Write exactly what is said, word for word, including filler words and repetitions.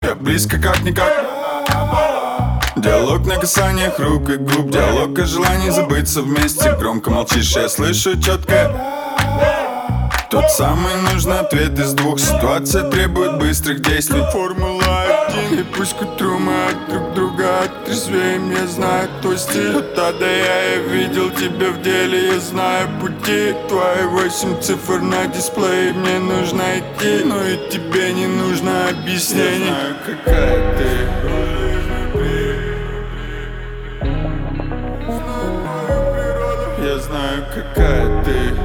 тебя близко как-никак. Диалог на касаниях рук и губ, диалог о желании забыться вместе. Громко молчишь, я слышу четко. Тот самый нужный ответ из двух. Ситуация требует быстрых действий. Формула один. И пусть к утру мы от друг друга отрезвеем. Я знаю твой стиль. От А до Я, я видел тебя в деле. Я знаю пути. Твои восемь цифр на дисплее. Мне нужно идти, но и тебе не нужно объяснений. Я знаю, какая ты. Я знаю, какая ты.